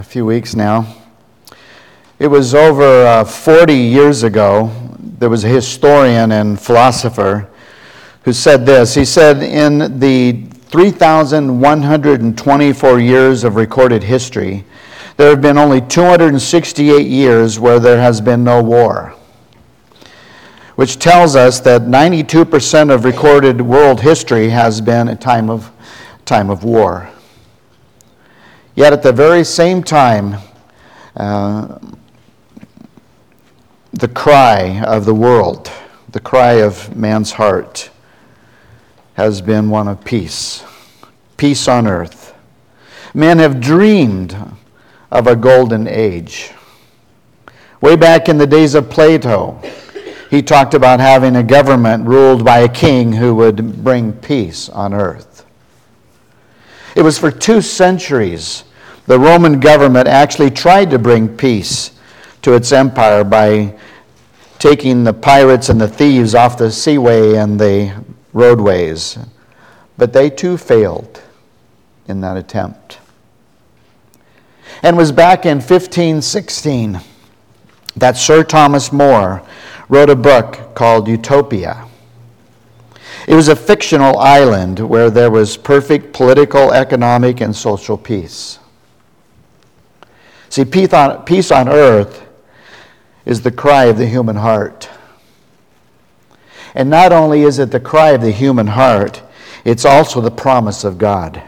A few weeks now. It was over 40 years ago. There was a historian and philosopher who said this. He said, in the 3,124 years of recorded history, there have been only 268 years where there has been no war, which tells us that 92% of recorded world history has been a time of war. Yet at the very same time, the cry of the world, the cry of man's heart, has been one of peace. Peace on earth. Men have dreamed of a golden age. Way back in the days of Plato, he talked about having a government ruled by a king who would bring peace on earth. It was for 2 centuries the Roman government actually tried to bring peace to its empire by taking the pirates and the thieves off the seaway and the roadways. But they too failed in that attempt. And it was back in 1516 that Sir Thomas More wrote a book called Utopia. It was a fictional island where there was perfect political, economic, and social peace. See, peace on earth is the cry of the human heart. And not only is it the cry of the human heart, it's also the promise of God.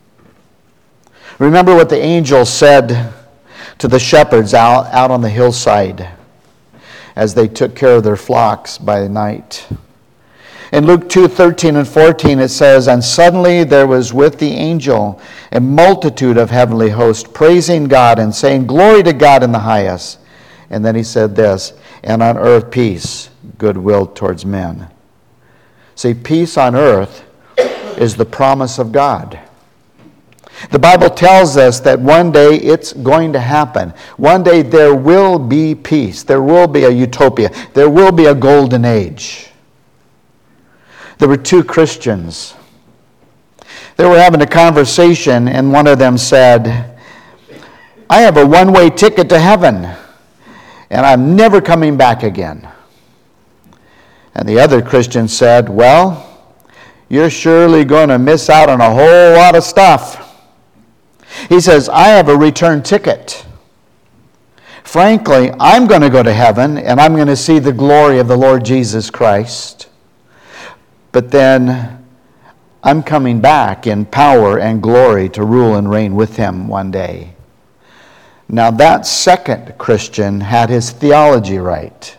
Remember what the angel said to the shepherds out on the hillside as they took care of their flocks by night. In Luke 2:13 and 14 it says, "And suddenly there was with the angel a multitude of heavenly hosts, praising God and saying, 'Glory to God in the highest.'" And then he said this, "And on earth peace, goodwill towards men." See, peace on earth is the promise of God. The Bible tells us that one day it's going to happen. One day there will be peace. There will be a utopia. There will be a golden age. There were 2 Christians. They were having a conversation, and one of them said, "I have a one-way ticket to heaven, and I'm never coming back again." And the other Christian said, "Well, you're surely going to miss out on a whole lot of stuff." He says, "I have a return ticket. Frankly, I'm going to go to heaven, and I'm going to see the glory of the Lord Jesus Christ. But then I'm coming back in power and glory to rule and reign with him one day." Now that second Christian had his theology right.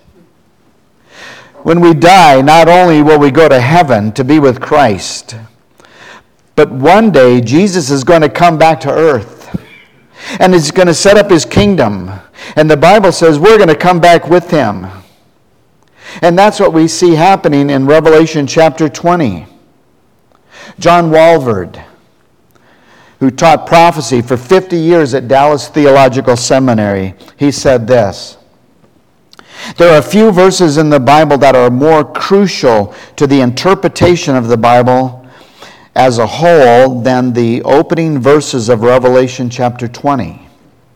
When we die, not only will we go to heaven to be with Christ, but one day Jesus is going to come back to earth. And he's going to set up his kingdom. And the Bible says we're going to come back with him. And that's what we see happening in Revelation chapter 20. John Walvoord, who taught prophecy for 50 years at Dallas Theological Seminary, he said this: "There are a few verses in the Bible that are more crucial to the interpretation of the Bible as a whole than the opening verses of Revelation chapter 20.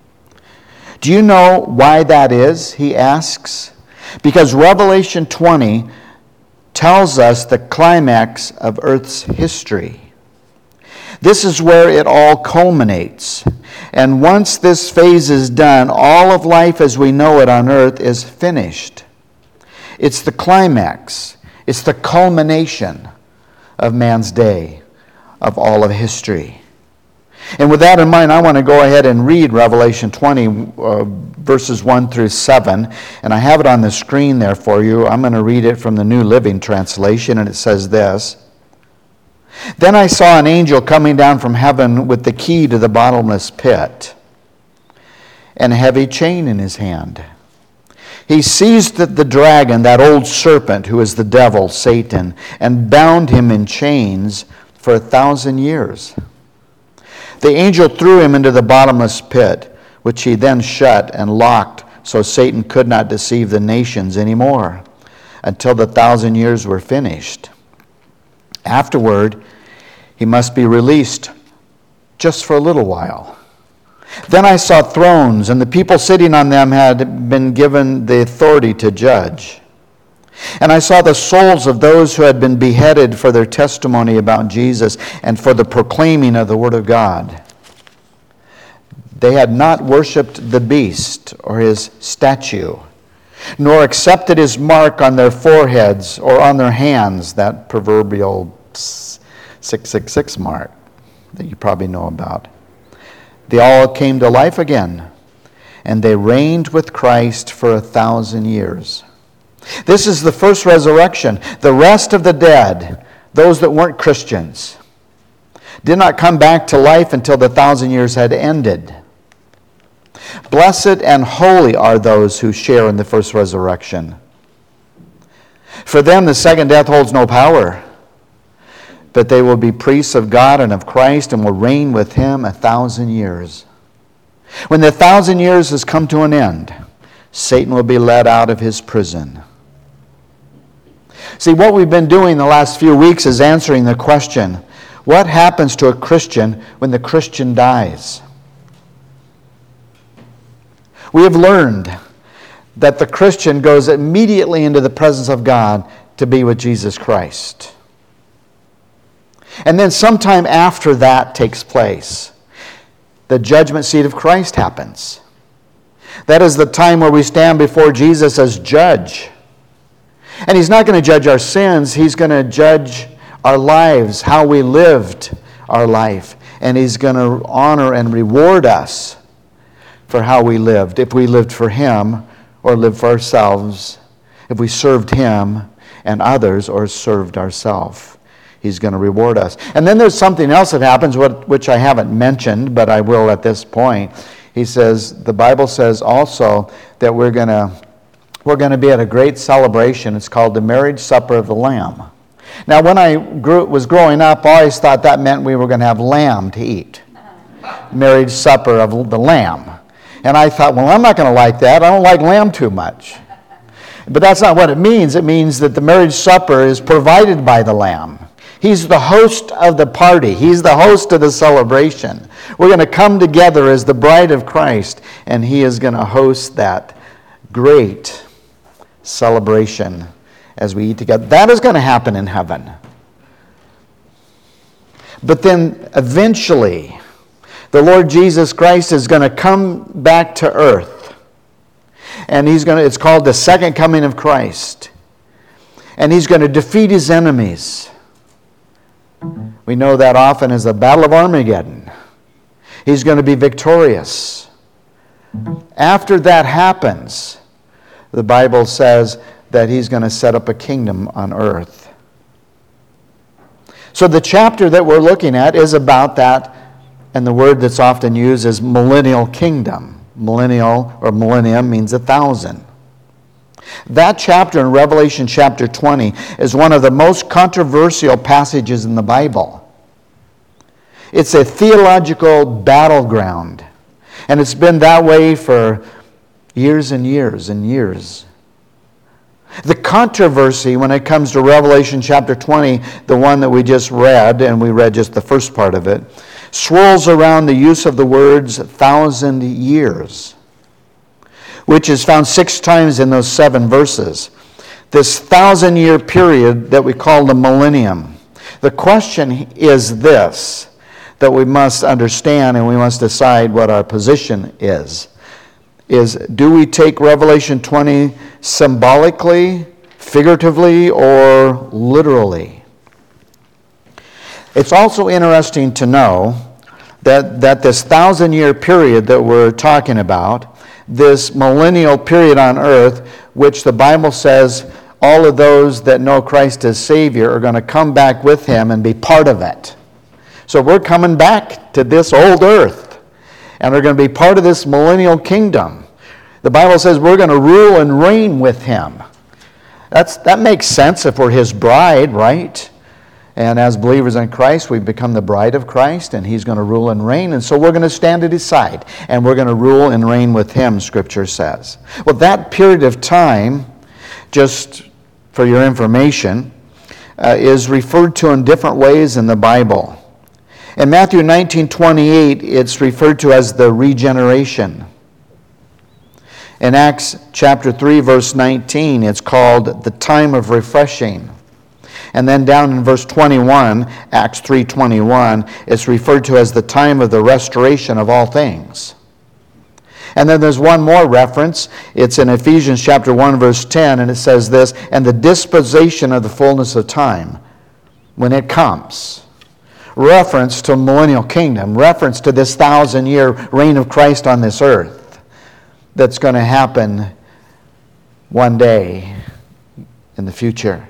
Do you know why that is?" he asks. Because Revelation 20 tells us the climax of Earth's history. This is where it all culminates. And once this phase is done, all of life as we know it on earth is finished. It's the climax. It's the culmination of man's day, of all of history. And with that in mind, I want to go ahead and read Revelation 20, verses 1 through 7. And I have it on the screen there for you. I'm going to read it from the New Living Translation, and it says this: "Then I saw an angel coming down from heaven with the key to the bottomless pit and a heavy chain in his hand. He seized the dragon, that old serpent who is the devil, Satan, and bound him in chains for 1,000 years. The angel threw him into the bottomless pit, which he then shut and locked so Satan could not deceive the nations anymore until the 1,000 years were finished. Afterward, he must be released just for a little while. Then I saw thrones, and the people sitting on them had been given the authority to judge. And I saw the souls of those who had been beheaded for their testimony about Jesus and for the proclaiming of the word of God. They had not worshipped the beast or his statue, nor accepted his mark on their foreheads or on their hands, that proverbial 666 mark that you probably know about. They all came to life again, and they reigned with Christ for 1,000 years. This is the first resurrection. The rest of the dead, those that weren't Christians, did not come back to life until the 1,000 years had ended. Blessed and holy are those who share in the first resurrection. For them, the second death holds no power, but they will be priests of God and of Christ and will reign with him 1,000 years. When the 1,000 years has come to an end, Satan will be let out of his prison. See, what we've been doing the last few weeks is answering the question, what happens to a Christian when the Christian dies? We have learned that the Christian goes immediately into the presence of God to be with Jesus Christ. And then sometime after that takes place, the judgment seat of Christ happens. That is the time where we stand before Jesus as judge. And he's not going to judge our sins. He's going to judge our lives, how we lived our life. And he's going to honor and reward us for how we lived. If we lived for him or lived for ourselves. If we served him and others or served ourselves. He's going to reward us. And then there's something else that happens, which I haven't mentioned, but I will at this point. He says, the Bible says also that we're going to be at a great celebration. It's called the marriage supper of the Lamb. Now, when I was growing up, I always thought that meant we were going to have lamb to eat. Marriage supper of the Lamb. And I thought, well, I'm not going to like that. I don't like lamb too much. But that's not what it means. It means that the marriage supper is provided by the Lamb. He's the host of the party. He's the host of the celebration. We're going to come together as the bride of Christ, and he is going to host that great celebration as we eat together. That is going to happen in heaven. But then eventually, the Lord Jesus Christ is going to come back to earth. And it's called the second coming of Christ. And he's going to defeat his enemies. We know that often as the Battle of Armageddon. He's going to be victorious. After that happens, the Bible says that he's going to set up a kingdom on earth. So the chapter that we're looking at is about that, and the word that's often used is millennial kingdom. Millennial or millennium means 1,000. That chapter in Revelation chapter 20 is one of the most controversial passages in the Bible. It's a theological battleground. And it's been that way for years and years and years. The controversy when it comes to Revelation chapter 20, the one that we just read, and we read just the first part of it, swirls around the use of the words 1,000 years, which is found 6 times in those 7 verses. This 1,000-year period that we call the millennium. The question is this, that we must understand and we must decide what our position is do we take Revelation 20 symbolically, figuratively, or literally? It's also interesting to know that this 1,000-year period that we're talking about, this millennial period on earth, which the Bible says all of those that know Christ as Savior are going to come back with him and be part of it. So we're coming back to this old earth, and we're going to be part of this millennial kingdom. The Bible says we're going to rule and reign with him. That makes sense if we're his bride, right? And as believers in Christ, we've become the bride of Christ, and he's going to rule and reign. And so we're going to stand at his side, and we're going to rule and reign with him, Scripture says. Well, that period of time, just for your information, is referred to in different ways in the Bible. In Matthew 19:28, it's referred to as the regeneration. In Acts chapter 3, verse 19, it's called the time of refreshing. And then down in verse 21, Acts 3:21, it's referred to as the time of the restoration of all things. And then there's one more reference. It's in Ephesians chapter 1, verse 10, and it says this, and the disposition of the fullness of time, when it comes. Reference to millennial kingdom, reference to this 1,000-year reign of Christ on this earth that's going to happen one day in the future.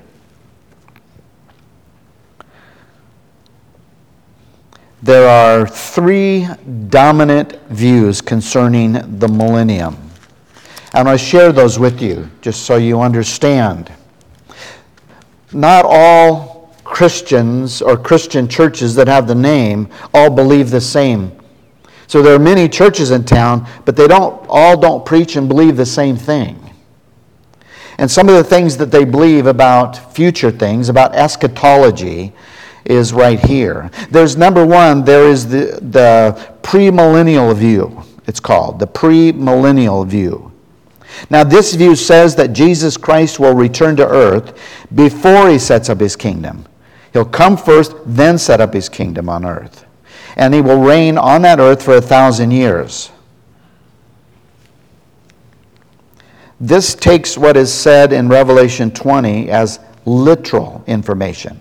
There are three dominant views concerning the millennium. I want to share those with you, just so you understand. Not all Christians or Christian churches that have the name all believe the same. So there are many churches in town, but they don't preach and believe the same thing. And some of the things that they believe about future things, about eschatology, is right here. There's number one, there is the premillennial view, it's called, the premillennial view. Now this view says that Jesus Christ will return to earth before he sets up his kingdom. He'll come first, then set up his kingdom on earth. And he will reign on that earth for 1,000 years. This takes what is said in Revelation 20 as literal information.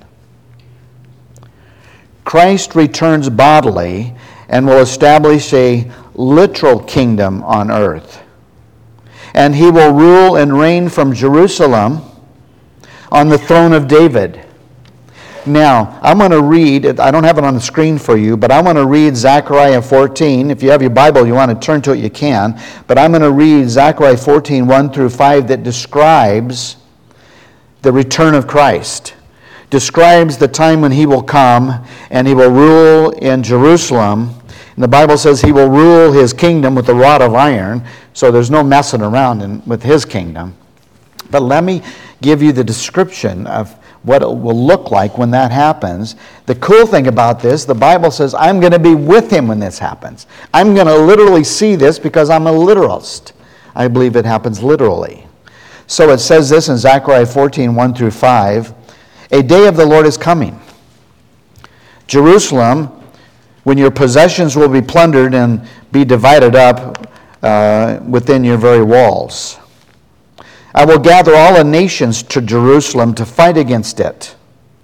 Christ returns bodily and will establish a literal kingdom on earth. And he will rule and reign from Jerusalem on the throne of David. Now, I'm going to read, I don't have it on the screen for you, but I want to read Zechariah 14. If you have your Bible, you want to turn to it, you can. But I'm going to read Zechariah 14, 1 through 5, that describes the return of Christ. Describes the time when he will come and he will rule in Jerusalem. And the Bible says he will rule his kingdom with a rod of iron, so there's no messing around with his kingdom. But let me give you the description of what it will look like when that happens. The cool thing about this, the Bible says, I'm going to be with him when this happens. I'm going to literally see this because I'm a literalist. I believe it happens literally. So it says this in Zechariah 14, 1 through 5. A day of the Lord is coming. Jerusalem, when your possessions will be plundered and be divided up within your very walls. I will gather all the nations to Jerusalem to fight against it,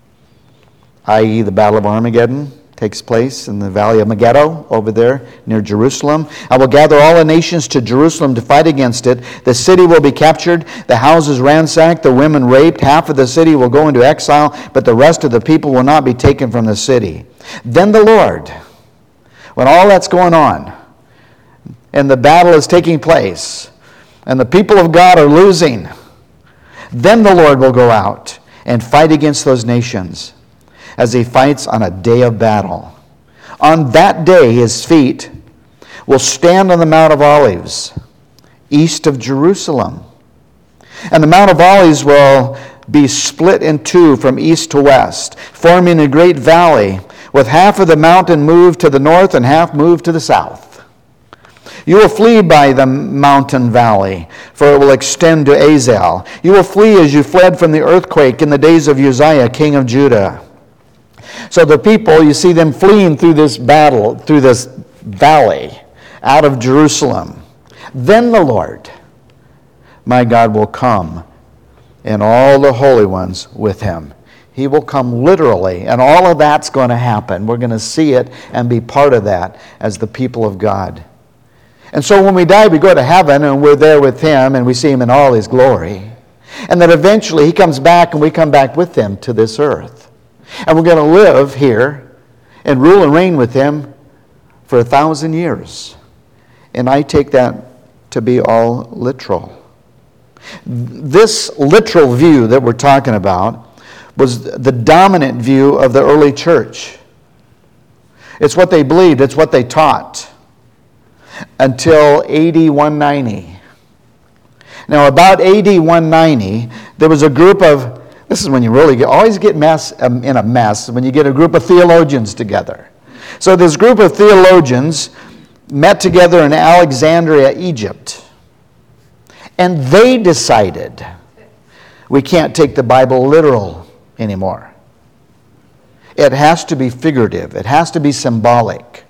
i.e. the Battle of Armageddon takes place in the Valley of Megiddo over there near Jerusalem. I will gather all the nations to Jerusalem to fight against it. The city will be captured, the houses ransacked, the women raped. Half of the city will go into exile, but the rest of the people will not be taken from the city. Then the Lord, when all that's going on, and the battle is taking place, and the people of God are losing, then the Lord will go out and fight against those nations as he fights on a day of battle. On that day, his feet will stand on the Mount of Olives, east of Jerusalem. And the Mount of Olives will be split in two from east to west, forming a great valley, with half of the mountain moved to the north and half moved to the south. You will flee by the mountain valley, for it will extend to Azel. You will flee as you fled from the earthquake in the days of Uzziah, king of Judah. So the people, you see them fleeing through this battle, through this valley, out of Jerusalem. Then the Lord, my God, will come, and all the holy ones with him. He will come literally, and all of that's going to happen. We're going to see it and be part of that as the people of God. And so when we die, we go to heaven, and we're there with him, and we see him in all his glory. And then eventually he comes back, and we come back with him to this earth. And we're going to live here and rule and reign with him for 1,000 years. And I take that to be all literal. This literal view that we're talking about was the dominant view of the early church. It's what they believed. It's what they taught until AD 190. Now, about AD 190, there was a group of, this is when you really always get in a mess, when you get a group of theologians together. So this group of theologians met together in Alexandria, Egypt. And they decided we can't take the Bible literal anymore. It has to be figurative. It has to be symbolic.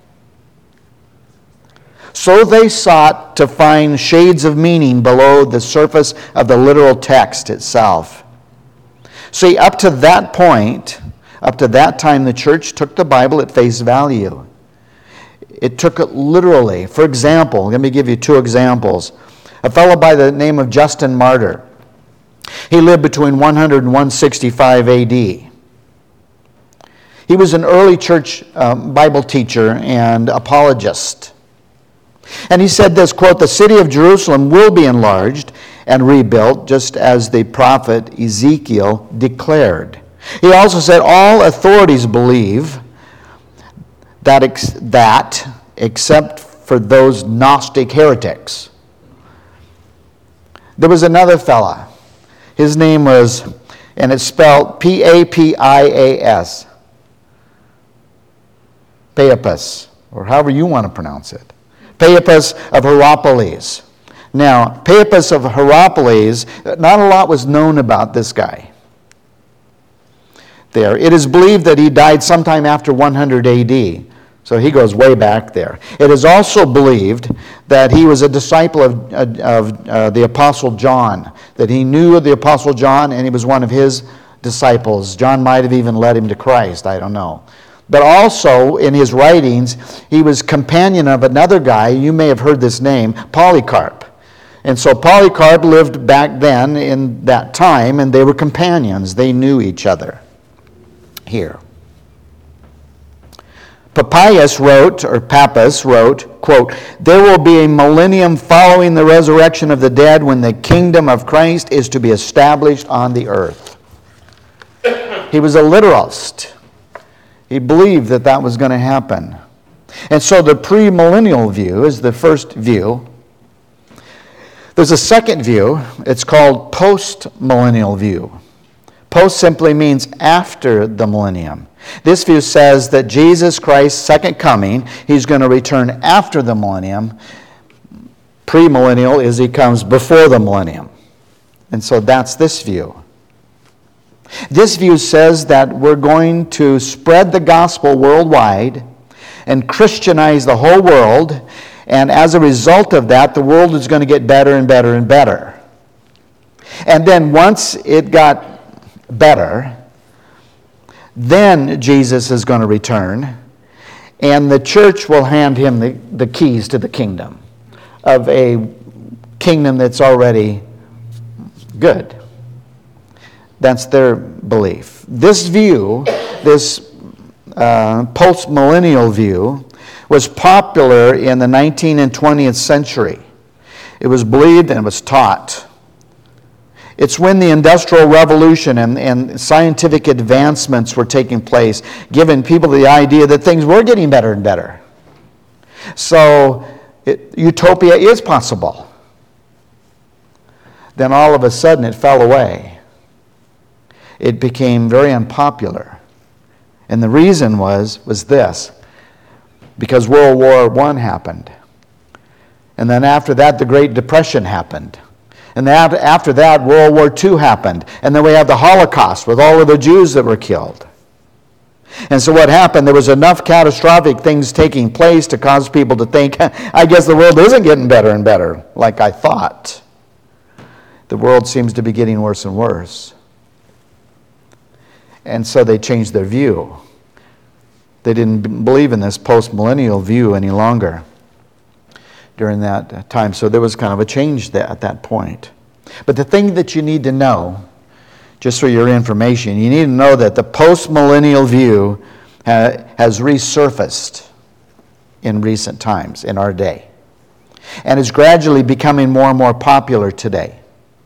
So they sought to find shades of meaning below the surface of the literal text itself. See, up to that point, up to that time, the church took the Bible at face value. It took it literally. For example, let me give you two examples. A fellow by the name of Justin Martyr. He lived between 100 and 165 A.D. He was an early church Bible teacher and apologist. And he said this, quote, "The city of Jerusalem will be enlarged and rebuilt, just as the prophet Ezekiel declared." He also said, "All authorities believe that except for those Gnostic heretics." There was another fella. His name was, and it's spelled Papias. Papias, or however you want to pronounce it. Papias of Hierapolis. Now, Papias of Hierapolis, not a lot was known about this guy there. It is believed that he died sometime after 100 A.D., so he goes way back there. It is also believed that he was a disciple of the Apostle John, that he knew of the Apostle John and he was one of his disciples. John might have even led him to Christ, I don't know. But also, in his writings, he was companion of another guy, you may have heard this name, Polycarp. And so Polycarp lived back then in that time, and they were companions. They knew each other. Here. Papias wrote, quote, "There will be a millennium following the resurrection of the dead when the kingdom of Christ is to be established on the earth." He was a literalist. He believed that that was going to happen. And so the premillennial view is the first view. There's a second view. It's called postmillennial view. Post simply means after the millennium. This view says that Jesus Christ's second coming, he's going to return after the millennium. Premillennial is he comes before the millennium. And so that's this view. This view says that we're going to spread the gospel worldwide and Christianize the whole world, and as a result of that, the world is going to get better and better and better. And then once it got better, then Jesus is going to return, and the church will hand him the keys to the kingdom, of a kingdom that's already good. That's their belief. This view, this post-millennial view, was popular in the 19th and 20th century. It was believed and it was taught. It's when the Industrial Revolution and scientific advancements were taking place, giving people the idea that things were getting better and better. So utopia is possible. Then all of a sudden it fell away. It became very unpopular. And the reason was this. Because World War I happened. And then after that, the Great Depression happened. And then after that, World War II happened. And then we have the Holocaust with all of the Jews that were killed. And so what happened, there was enough catastrophic things taking place to cause people to think, I guess the world isn't getting better and better, like I thought. The world seems to be getting worse and worse. And so they changed their view. They didn't believe in this post-millennial view any longer during that time. So there was kind of a change at that point. But the thing that you need to know, just for your information, you need to know that the post-millennial view has resurfaced in recent times, in our day, and is gradually becoming more and more popular today.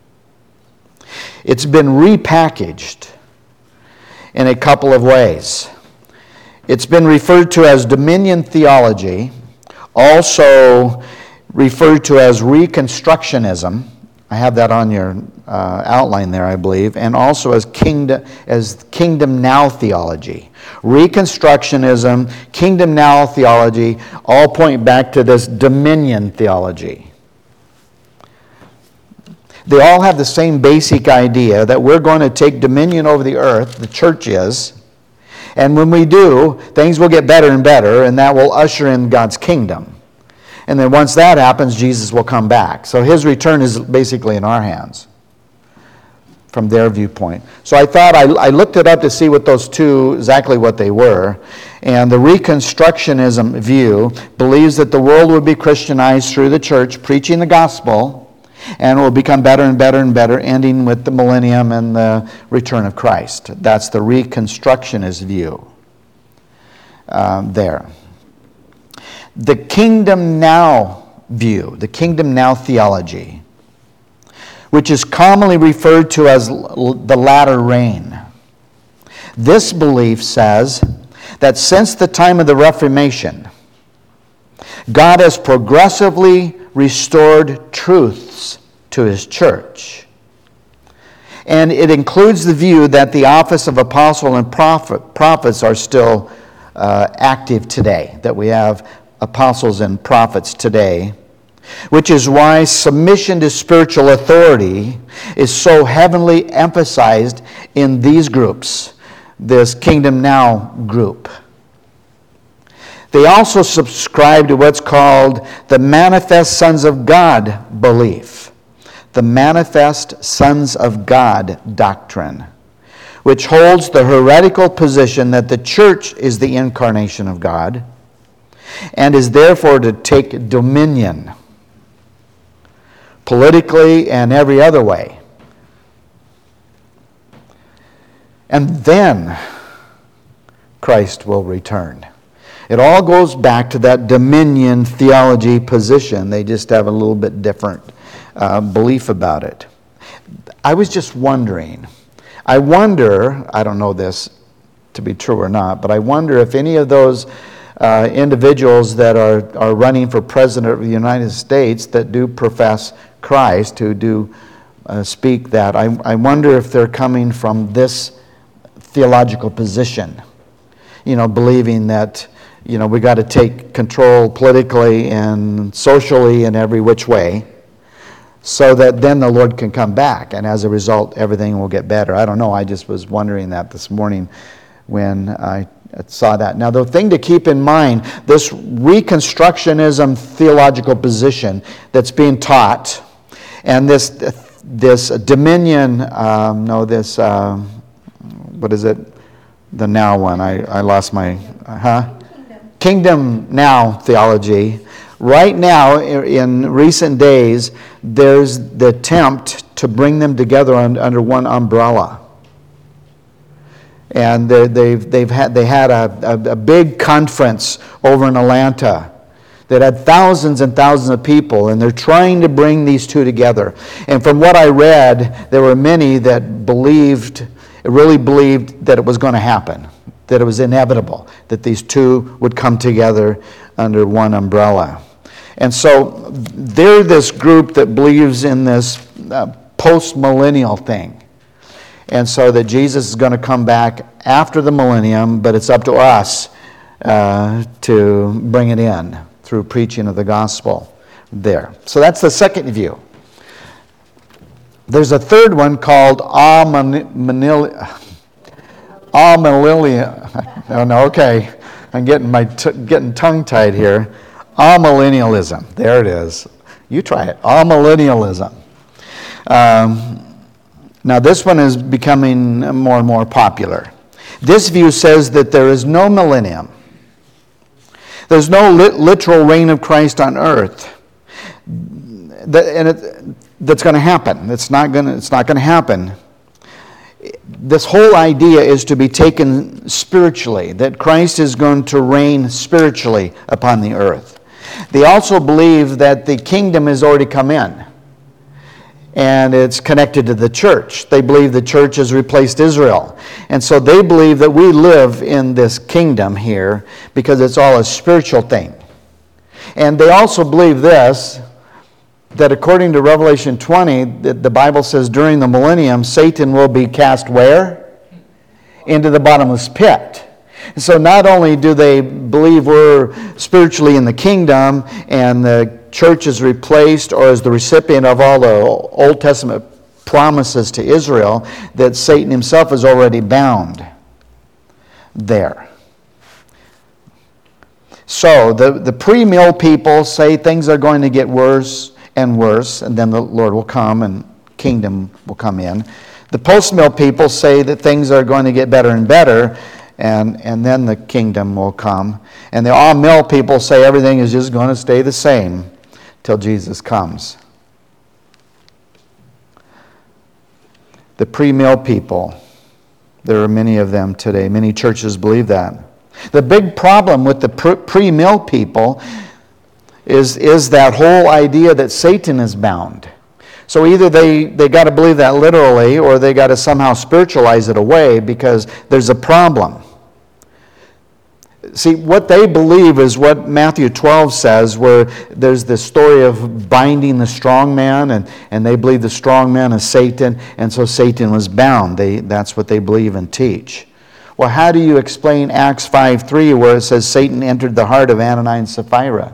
It's been repackaged in a couple of ways. It's been referred to as dominion theology, also referred to as Reconstructionism. I have that on your outline there, I believe, and also as kingdom now theology. Reconstructionism, kingdom now theology, all point back to this dominion theology. They all have the same basic idea that we're going to take dominion over the earth, the church is, and when we do, things will get better and better, and that will usher in God's kingdom. And then once that happens, Jesus will come back. So his return is basically in our hands from their viewpoint. So I thought I looked it up to see what those two, exactly what they were. And the Reconstructionism view believes that the world will be Christianized through the church, preaching the gospel, and it will become better and better and better, ending with the millennium and the return of Christ. That's the Reconstructionist view there. The kingdom now view, the kingdom now theology, which is commonly referred to as the latter rain. This belief says that since the time of the Reformation, God has progressively restored truths to his church. And it includes the view that the office of apostle and prophets are still active today, that we have apostles and prophets today, which is why submission to spiritual authority is so heavily emphasized in these groups, this Kingdom Now group. They also subscribe to what's called the Manifest Sons of God belief, the Manifest Sons of God doctrine, which holds the heretical position that the church is the incarnation of God and is therefore to take dominion politically and every other way. And then Christ will return. It all goes back to that dominion theology position. They just have a little bit different belief about it. I was just wondering. I wonder, I don't know this to be true or not, but I wonder if any of those individuals that are running for president of the United States that do profess Christ, who do speak that, I wonder if they're coming from this theological position, believing that, we got to take control politically and socially in every which way so that then the Lord can come back, and as a result, everything will get better. I don't know. I just was wondering that this morning when I saw that. Now, the thing to keep in mind, this Reconstructionism theological position that's being taught, and this dominion, what is it? The now one. I lost my, Kingdom Now theology. Right now, in recent days, there's the attempt to bring them together under one umbrella. And they had a big conference over in Atlanta that had thousands and thousands of people, and they're trying to bring these two together. And from what I read, there were many that really believed that it was going to happen, that it was inevitable, that these two would come together under one umbrella. And so they're this group that believes in this post-millennial thing. And so that Jesus is going to come back after the millennium, but it's up to us to bring it in through preaching of the gospel there. So that's the second view. There's a third one called amillennialism. Oh, no, okay. I'm getting tongue-tied here. Amillennialism. There it is. You try it. Amillennialism. Now, this one is becoming more and more popular. This view says that there is no millennium. There's no literal reign of Christ on earth. That's going to happen. It's not going to happen. This whole idea is to be taken spiritually, that Christ is going to reign spiritually upon the earth. They also believe that the kingdom has already come in, and it's connected to the church. They believe the church has replaced Israel. And so they believe that we live in this kingdom here because it's all a spiritual thing. And they also believe this, that according to Revelation 20, the Bible says during the millennium, Satan will be cast where? Into the bottomless pit. And so not only do they believe we're spiritually in the kingdom and the church is replaced or is the recipient of all the Old Testament promises to Israel, that Satan himself is already bound there. So the pre-mill people say things are going to get worse and worse, and then the Lord will come and kingdom will come in. The post-mill people say that things are going to get better and better, and then the kingdom will come. And the all-mill people say everything is just going to stay the same till Jesus comes. The pre-mill people, there are many of them today. Many churches believe that. The big problem with the pre-mill people is that whole idea that Satan is bound. So either they got to believe that literally, or they got to somehow spiritualize it away, because there's a problem. See, what they believe is what Matthew 12 says, where there's this story of binding the strong man, and they believe the strong man is Satan, and so Satan was bound. That's what they believe and teach. Well, how do you explain Acts 5:3, where it says Satan entered the heart of Ananias and Sapphira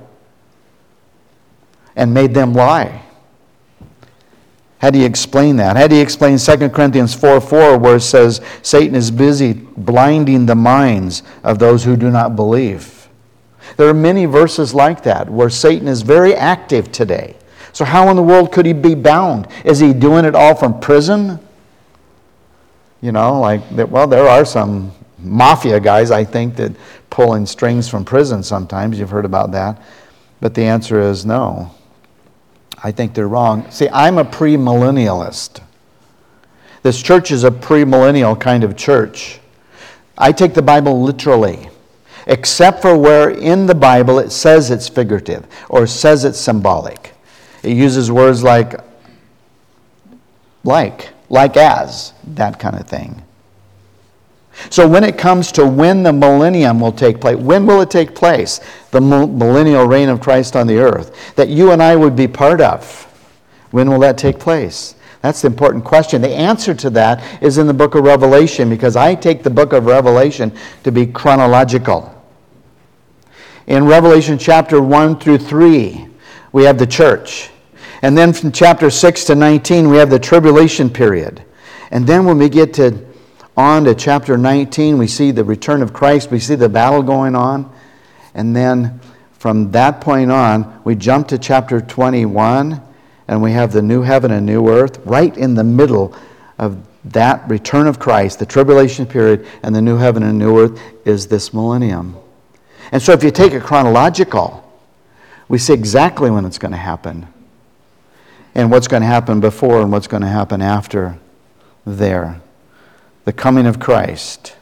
and made them lie? How do you explain that? How do you explain 2 Corinthians 4:4, where it says Satan is busy blinding the minds of those who do not believe? There are many verses like that where Satan is very active today. So how in the world could he be bound? Is he doing it all from prison? You know, well, there are some mafia guys, I think, that pulling strings from prison sometimes. You've heard about that. But the answer is no. I think they're wrong. See, I'm a premillennialist. This church is a premillennial kind of church. I take the Bible literally, except for where in the Bible it says it's figurative or says it's symbolic. It uses words like as, that kind of thing. So when it comes to when the millennium will take place, when will it take place? The millennial reign of Christ on the earth, that you and I would be part of. When will that take place? That's the important question. The answer to that is in the book of Revelation, because I take the book of Revelation to be chronological. In Revelation chapter 1 through 3, we have the church. And then from chapter 6 to 19, we have the tribulation period. And then when we get on to chapter 19, we see the return of Christ. We see the battle going on. And then from that point on, we jump to chapter 21, and we have the new heaven and new earth. Right in the middle of that return of Christ, the tribulation period, and the new heaven and new earth is this millennium. And so if you take it chronological, we see exactly when it's going to happen, and what's going to happen before and what's going to happen after there. The coming of Christ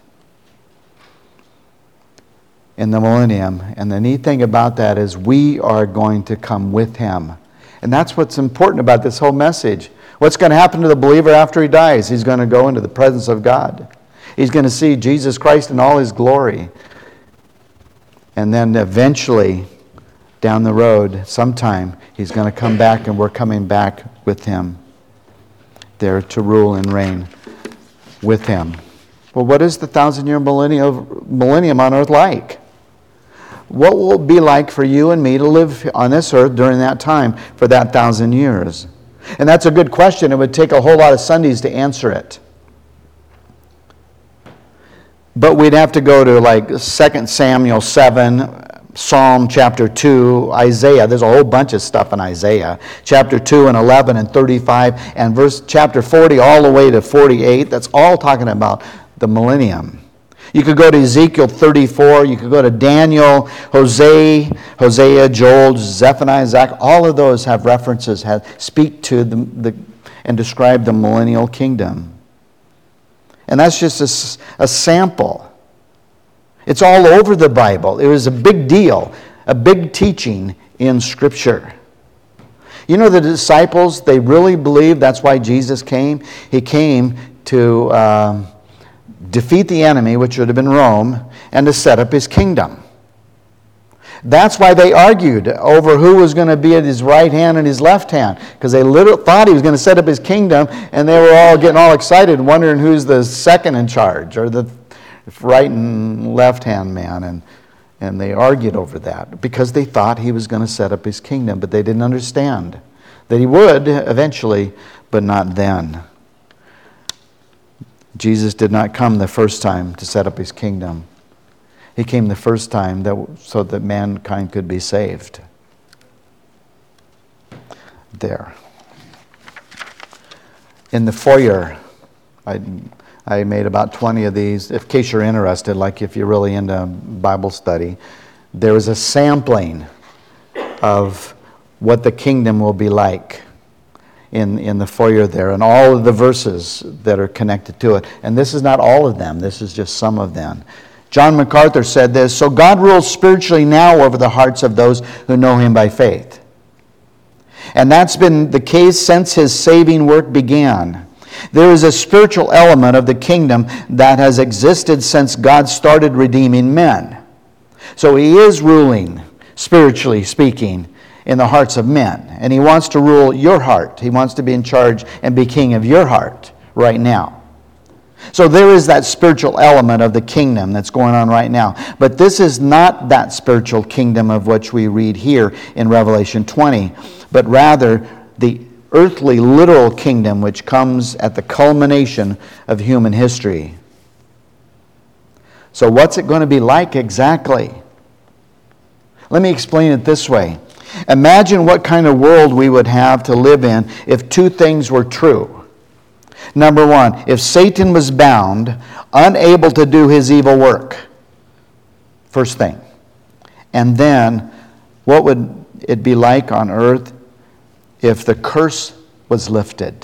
in the millennium. And the neat thing about that is we are going to come with him. And that's what's important about this whole message. What's going to happen to the believer after he dies? He's going to go into the presence of God. He's going to see Jesus Christ in all his glory. And then eventually, down the road, sometime, he's going to come back, and we're coming back with him there to rule and reign with him. Well, what is the 1,000-year millennium on earth like? What will it be like for you and me to live on this earth during that time for that 1,000 years? And that's a good question. It would take a whole lot of Sundays to answer it. But we'd have to go to like 2 Samuel 7, Psalm chapter 2, Isaiah. There's a whole bunch of stuff in Isaiah. Chapter 2 and 11 and 35 and chapter 40 all the way to 48. That's all talking about the millennium. You could go to Ezekiel 34. You could go to Daniel, Hosea, Joel, Zephaniah, Zach. All of those have references, speak to and describe the millennial kingdom. And that's just a sample. It's all over the Bible. It was a big deal, a big teaching in Scripture. You know, the disciples, they really believed that's why Jesus came. He came to defeat the enemy, which would have been Rome, and to set up his kingdom. That's why they argued over who was going to be at his right hand and his left hand, because they literally thought he was going to set up his kingdom, and they were all getting all excited, wondering who's the second in charge, or the right and left hand man, and they argued over that because they thought he was going to set up his kingdom, but they didn't understand that he would eventually, but not then. Jesus did not come the first time to set up his kingdom. He came the first time so that mankind could be saved. There. In the foyer, I made about 20 of these. In case you're interested, like if you're really into Bible study, there is a sampling of what the kingdom will be like in the foyer there, and all of the verses that are connected to it. And this is not all of them. This is just some of them. John MacArthur said this, "So God rules spiritually now over the hearts of those who know him by faith. And that's been the case since his saving work began. There is a spiritual element of the kingdom that has existed since God started redeeming men. So he is ruling, spiritually speaking, in the hearts of men. And he wants to rule your heart. He wants to be in charge and be king of your heart right now. So there is that spiritual element of the kingdom that's going on right now. But this is not that spiritual kingdom of which we read here in Revelation 20, but rather the earthly, literal kingdom which comes at the culmination of human history. So what's it going to be like exactly? Let me explain it this way. Imagine what kind of world we would have to live in if two things were true. Number one, if Satan was bound, unable to do his evil work. First thing. And then, what would it be like on earth if the curse was lifted?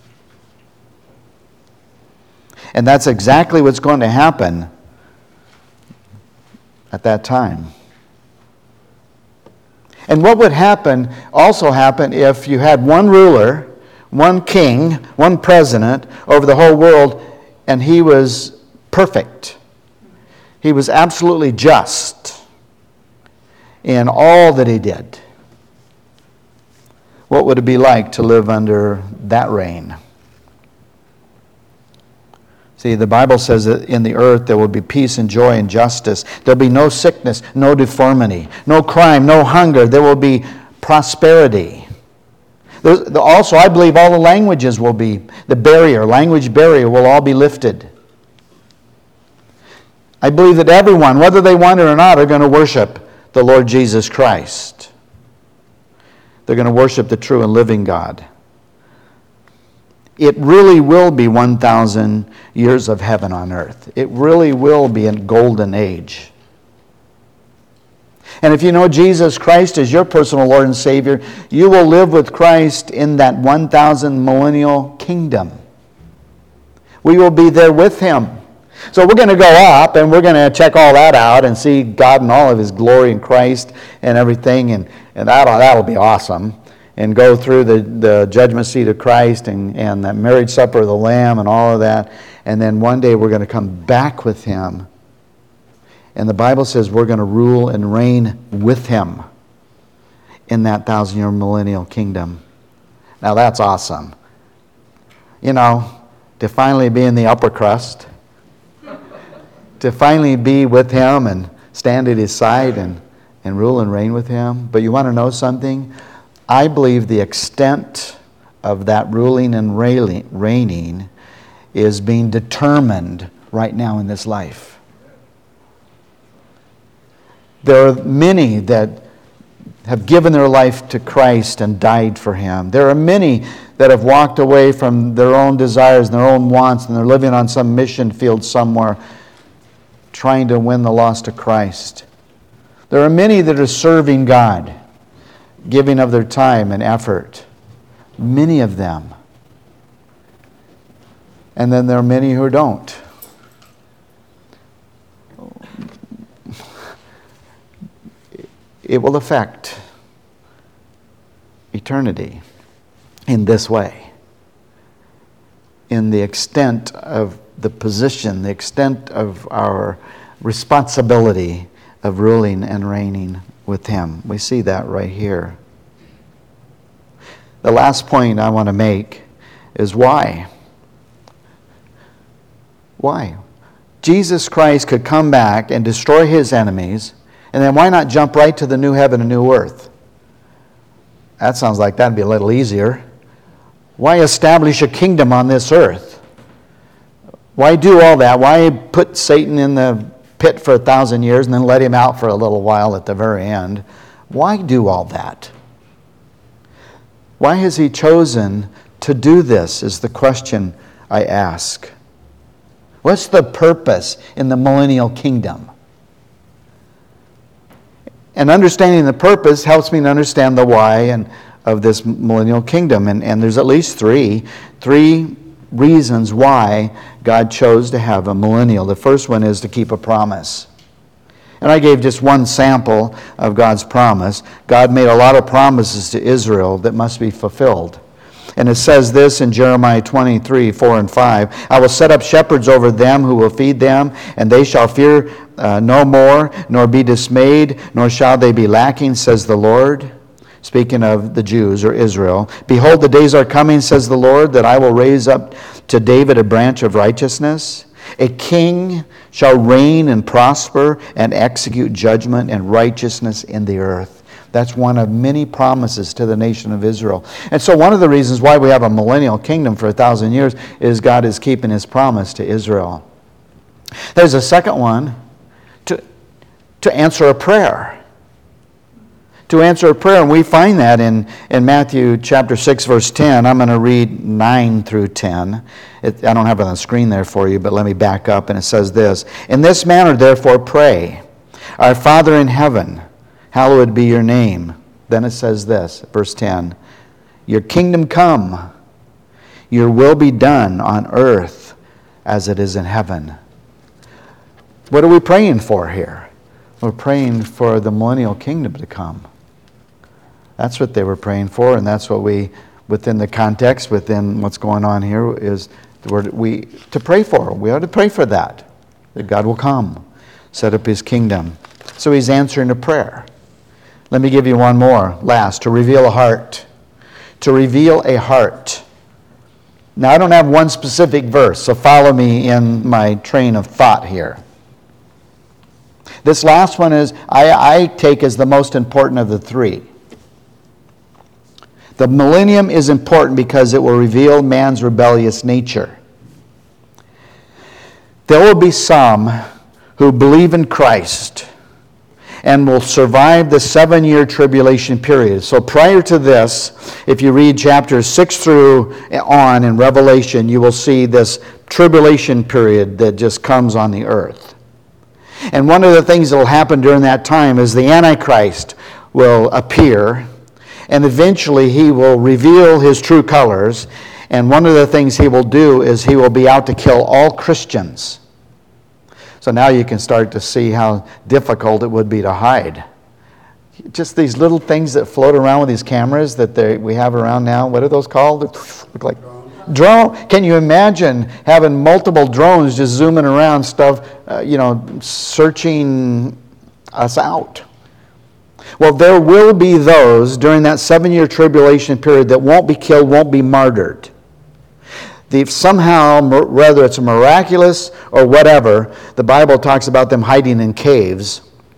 And that's exactly what's going to happen at that time. And what would also happen if you had one ruler, one king, one president over the whole world, and he was perfect. He was absolutely just in all that he did. What would it be like to live under that reign? See, the Bible says that in the earth there will be peace and joy and justice. There'll be no sickness, no deformity, no crime, no hunger. There will be prosperity. Also, I believe all the languages will be, language barrier will all be lifted. I believe that everyone, whether they want it or not, are going to worship the Lord Jesus Christ. They're going to worship the true and living God. It really will be 1,000 years of heaven on earth. It really will be a golden age. And if you know Jesus Christ as your personal Lord and Savior, you will live with Christ in that 1,000 millennial kingdom. We will be there with him. So we're going to go up and we're going to check all that out and see God in all of his glory in Christ and everything. And that'll be awesome. And go through the judgment seat of Christ and that marriage supper of the Lamb and all of that. And then one day we're going to come back with him. And the Bible says we're going to rule and reign with him in that 1,000-year millennial kingdom. Now that's awesome. You know, to finally be in the upper crust, to finally be with him and stand at his side and rule and reign with him. But you want to know something? I believe the extent of that ruling and reigning is being determined right now in this life. There are many that have given their life to Christ and died for him. There are many that have walked away from their own desires and their own wants, and they're living on some mission field somewhere trying to win the lost to Christ. There are many that are serving God, giving of their time and effort. Many of them. And then there are many who don't. It will affect eternity in this way. In the extent of the position, the extent of our responsibility of ruling and reigning with him. We see that right here. The last point I want to make is why. Why? Jesus Christ could come back and destroy his enemies, and then why not jump right to the new heaven and new earth? That sounds like that'd be a little easier. Why establish a kingdom on this earth? Why do all that? Why put Satan in the pit for 1,000 years and then let him out for a little while at the very end? Why do all that? Why has he chosen to do this is the question I ask. What's the purpose in the millennial kingdom? And understanding the purpose helps me to understand the why of this millennial kingdom. And there's at least three reasons why God chose to have a millennial. The first one is to keep a promise. And I gave just one sample of God's promise. God made a lot of promises to Israel that must be fulfilled. And it says this in Jeremiah 23, 4 and 5. I will set up shepherds over them who will feed them, and they shall fear no more, nor be dismayed, nor shall they be lacking, says the Lord. Speaking of the Jews or Israel. Behold, the days are coming, says the Lord, that I will raise up to David a branch of righteousness. A king shall reign and prosper and execute judgment and righteousness in the earth. That's one of many promises to the nation of Israel. And so one of the reasons why we have a millennial kingdom for 1,000 years is God is keeping his promise to Israel. There's a second one, to answer a prayer. To answer a prayer, and we find that in Matthew chapter 6, verse 10. I'm going to read 9 through 10. I don't have it on the screen there for you, but let me back up, and it says this. In this manner, therefore, pray. Our Father in heaven, hallowed be your name. Then it says this, verse 10. Your kingdom come, your will be done on earth as it is in heaven. What are we praying for here? We're praying for the millennial kingdom to come. That's what they were praying for, and that's what we, within the context, within what's going on here, is to pray for. We ought to pray for that God will come, set up his kingdom. So he's answering a prayer. Let me give you one more, last, to reveal a heart. To reveal a heart. Now, I don't have one specific verse, so follow me in my train of thought here. This last one is, I take as the most important of the three. The millennium is important because it will reveal man's rebellious nature. There will be some who believe in Christ and will survive the 7-year tribulation period. So prior to this, if you read chapters 6 through on in Revelation, you will see this tribulation period that just comes on the earth. And one of the things that will happen during that time is the Antichrist will appear, and eventually he will reveal his true colors. And one of the things he will do is he will be out to kill all Christians. So now you can start to see how difficult it would be to hide. Just these little things that float around with these cameras that we have around now. What are those called? Look like drone. Can you imagine having multiple drones just zooming around stuff, searching us out? Well, there will be those during that 7-year tribulation period that won't be killed, won't be martyred. Somehow, whether it's miraculous or whatever, the Bible talks about them hiding in caves,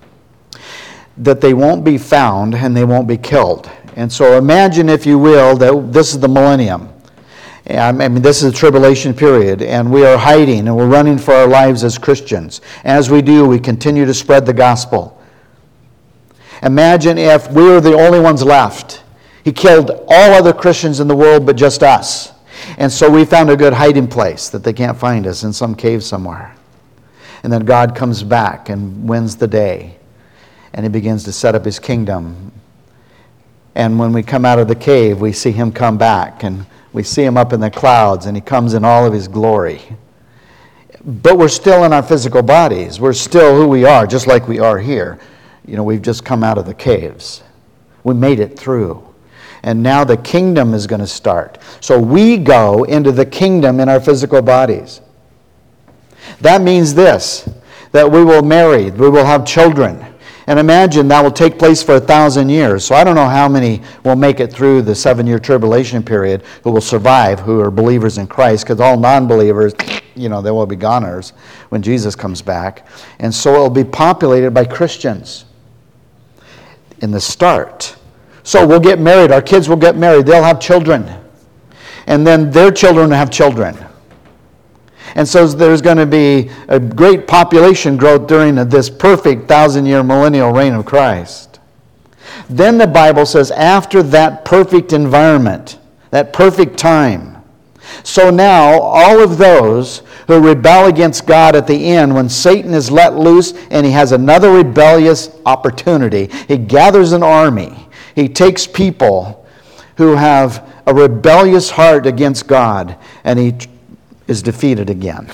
that they won't be found and they won't be killed. And so imagine, if you will, that this is the millennium. I mean, this is the tribulation period, and we are hiding and we're running for our lives as Christians. As we do, we continue to spread the gospel. Imagine if we were the only ones left. He killed all other Christians in the world but just us. And so we found a good hiding place that they can't find us in some cave somewhere. And then God comes back and wins the day. And he begins to set up his kingdom. And when we come out of the cave, we see him come back. And we see him up in the clouds, and he comes in all of his glory. But we're still in our physical bodies. We're still who we are, just like we are here. We've just come out of the caves. We made it through. And now the kingdom is going to start. So we go into the kingdom in our physical bodies. That means this, that we will marry, we will have children, And imagine that will take place for 1,000 years. So I don't know how many will make it through the 7-year tribulation period who will survive, who are believers in Christ, because all non-believers, they will be goners when Jesus comes back. And so it will be populated by Christians in the start. So we'll get married. Our kids will get married. They'll have children. And then their children will have children. And so there's going to be a great population growth during this perfect 1,000-year millennial reign of Christ. Then the Bible says, after that perfect environment, that perfect time. So now, all of those who rebel against God at the end, when Satan is let loose and he has another rebellious opportunity, he gathers an army. He takes people who have a rebellious heart against God, and he is defeated again.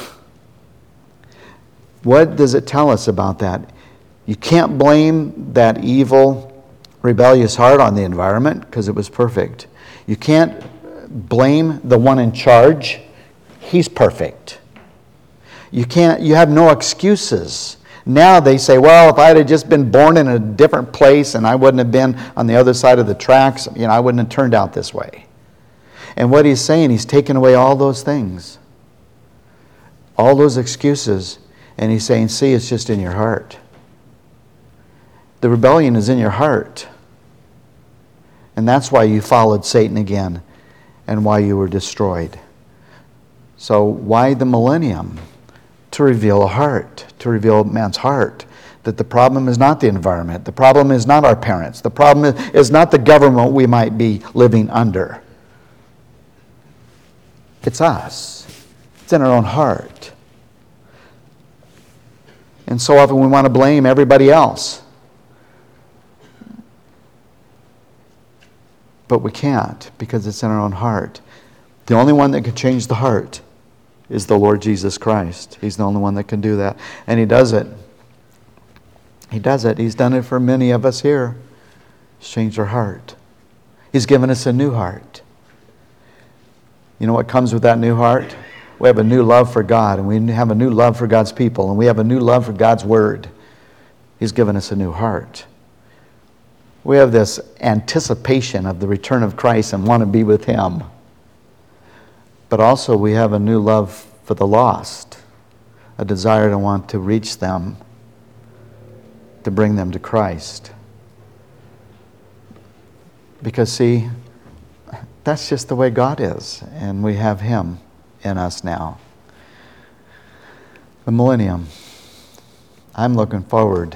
What does it tell us about that? You can't blame that evil, rebellious heart on the environment because it was perfect. You can't blame the one in charge. He's perfect. You have no excuses. Now they say, well, if I had just been born in a different place and I wouldn't have been on the other side of the tracks, I wouldn't have turned out this way. And what he's saying, he's taken away all those things. All those excuses, and he's saying, see, it's just in your heart. The rebellion is in your heart. And that's why you followed Satan again and why you were destroyed. So why the millennium? To reveal a heart, to reveal man's heart. That the problem is not the environment. The problem is not our parents. The problem is not the government we might be living under. It's us. It's in our own heart. And so often we want to blame everybody else. But we can't, because it's in our own heart. The only one that can change the heart is the Lord Jesus Christ. He's the only one that can do that. And He does it. He does it. He's done it for many of us here. He's changed our heart. He's given us a new heart. You know what comes with that new heart? We have a new love for God, and we have a new love for God's people, and we have a new love for God's Word. He's given us a new heart. We have this anticipation of the return of Christ and want to be with Him. But also we have a new love for the lost, a desire to want to reach them, to bring them to Christ. Because see, that's just the way God is, and we have Him in us now. The millennium. I'm looking forward.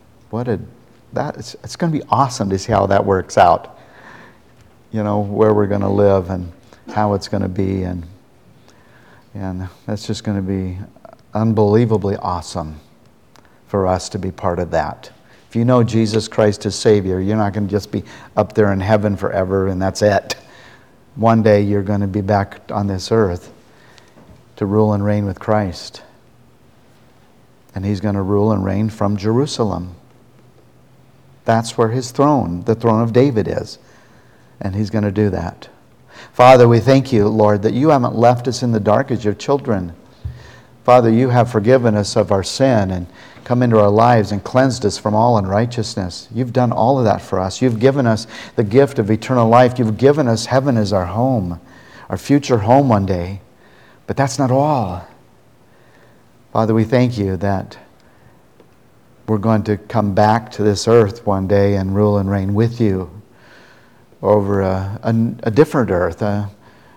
It's going to be awesome to see how that works out. Where we're going to live and how it's going to be, and that's just going to be unbelievably awesome for us to be part of that. If you know Jesus Christ as Savior, you're not going to just be up there in heaven forever and that's it. One day you're going to be back on this earth to rule and reign with Christ. And He's going to rule and reign from Jerusalem. That's where His throne, the throne of David, is. And He's going to do that. Father, we thank You, Lord, that You haven't left us in the dark as Your children. Father, You have forgiven us of our sin and come into our lives and cleansed us from all unrighteousness. You've done all of that for us. You've given us the gift of eternal life. You've given us heaven as our home, our future home one day. But that's not all. Father, we thank You that we're going to come back to this earth one day and rule and reign with You over a different earth, a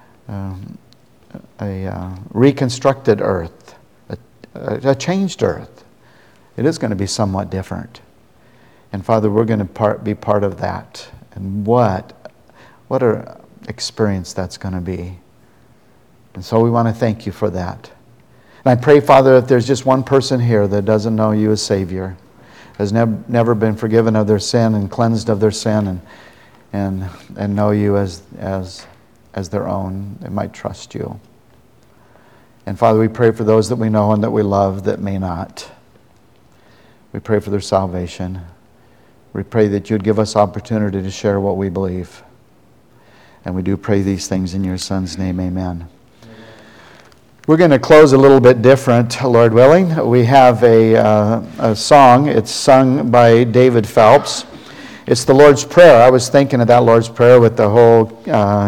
reconstructed earth, a changed earth. It is going to be somewhat different. And Father, we're going to be part of that. And what an experience that's going to be. And so we want to thank You for that. And I pray, Father, if there's just one person here that doesn't know You as Savior, has never been forgiven of their sin and cleansed of their sin and know You as their own, they might trust You. And Father, we pray for those that we know and that we love that may not. We pray for their salvation. We pray that You'd give us opportunity to share what we believe. And we do pray these things in Your Son's name. Amen. We're going to close a little bit different, Lord willing. We have a song. It's sung by David Phelps. It's the Lord's Prayer. I was thinking of that Lord's Prayer with the whole